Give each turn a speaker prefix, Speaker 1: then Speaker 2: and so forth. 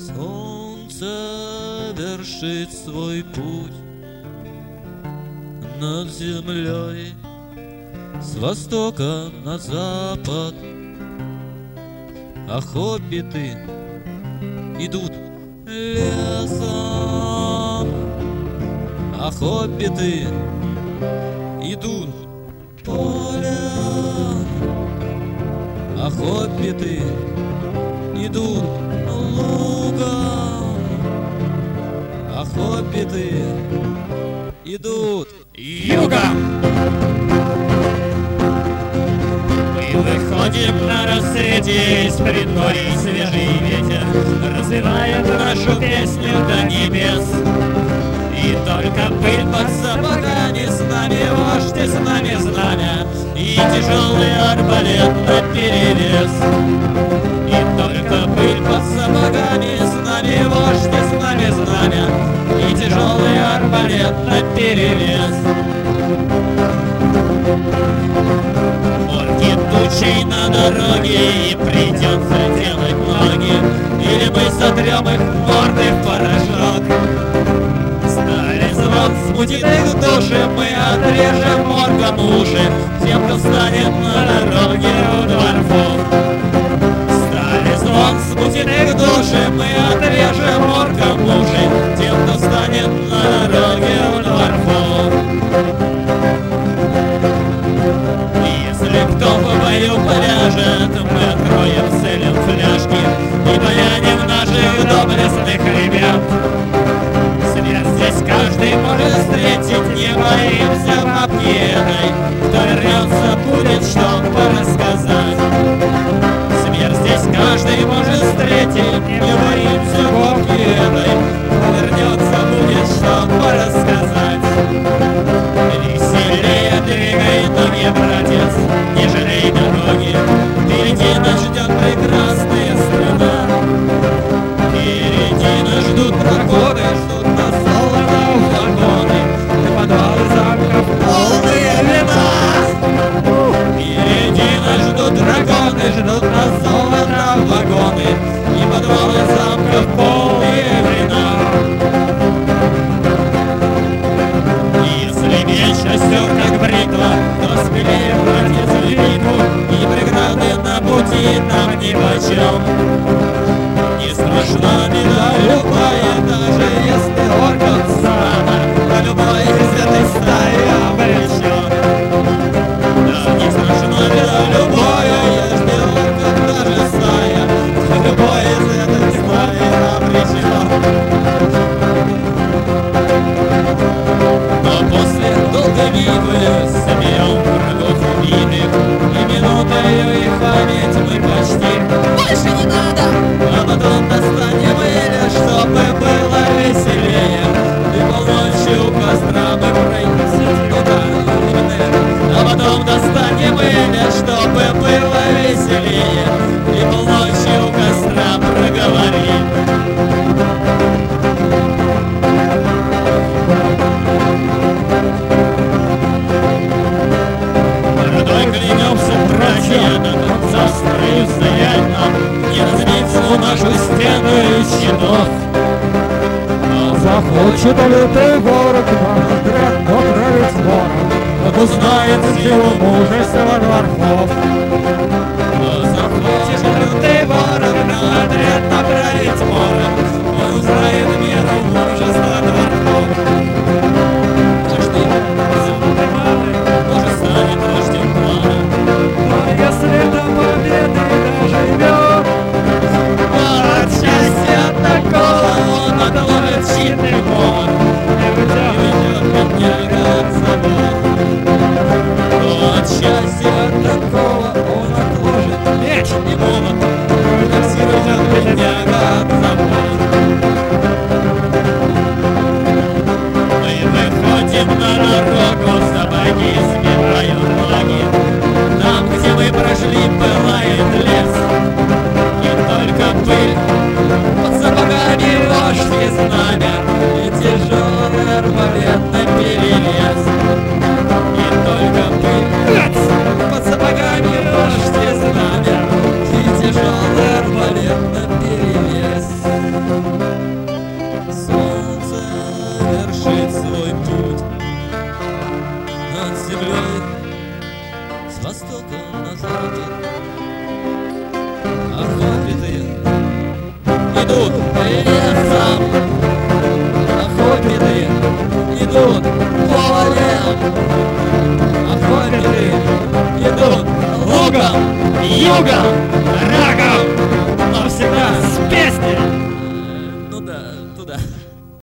Speaker 1: Солнце вершит свой путь над землей с востока на запад, а хоббиты идут лесом, а хоббиты идут полем, а хоббиты идут лугом, а хоббиты идут югом. Мы выходим на рассвете из предгорий, свежий ветер развивает нашу песню до небес. И только пыль под сапогами, с нами вождь, и с нами знамя, и тяжелый арбалет наперевес. И только пыль под сапогами, с нами вождь, и с нами знамя, и тяжелый арбалет наперевес. Орки тучей на дороге, и придется делать ноги, или мы сотрем их морды в порошок. Стали звон смутит их души, мы отрежем оркам уши, тем, кто встанет на дороге у дворфов. Стали звон смутит их души, мы отрежем оркам уши, тем, кто встанет на дороге у дворфов. Если кто по бою поляжет, мы откроем целым фляжки и помянем наших доблестных ребят. Смерть здесь каждый может встретить, не боимся бабки этой, кто вернется, будет что порассказать. Смерть здесь каждый может встретить, не боимся бабки этой, кто вернется, будет что порассказать. Веселее двигай ноги, братец, не жалей дороги, впереди нас ждет прекрасная страна. Впереди нас ждут проходы, ждут нас золото в вагоны, и подвалы замков полные вина. Впереди нас ждут драконы, ждут нас золото в вагоны, и подвалы замков полные вина. Если меч остер как бритва, то смелее, братец, в битву, и преграды на пути нам нипочем. Не страшна беда любая, даже если орков срана, а любой из этой стаи обречен. Да, не страшна беда любая, если орков даже стая, а любой из этой стаи обречен. Но после долгой битвы соберем врагов убитых, и минутою их память мы почти больше не надо. А потом достанем Эля, чтобы было веселее, и полночи у костра мы пройдемся туда. А потом достанем Эля, чтобы было веселее, и полночи у костра проговорим. Бородой клянемся, братья, до конца строю стоять нам, не разбить всю нашу стену из щитов.
Speaker 2: Захочет лютый ворог нам отряд направить ворог, как узнает силу мужества дворфов.
Speaker 1: Захочет лютый ворог нам отряд направить ворог, он узнает меру мужества дворфов. Каждый золотой маны может станет рожден планом,
Speaker 2: Но если до победы доживет,
Speaker 1: от счастья такого он отложит щитный повод и уйдет бедняга от забот. От счастья такого он отложит меч и молот, как уйдет бедняга от забот. Мы выходим на дорогу, сапоги сбивают ноги, там, где мы прошли, пылает лес. И только пыль под сапогами, вождь и знамя, и тяжелый арбалет наперевес. И только пыль под сапогами, вождь и знамя, и тяжелый арбалет наперевес. востока на запад. Охотники идут лесом, охотники идут полем, охотники идут лугом, югом, раком, но всегда с песней. Ну да, туда.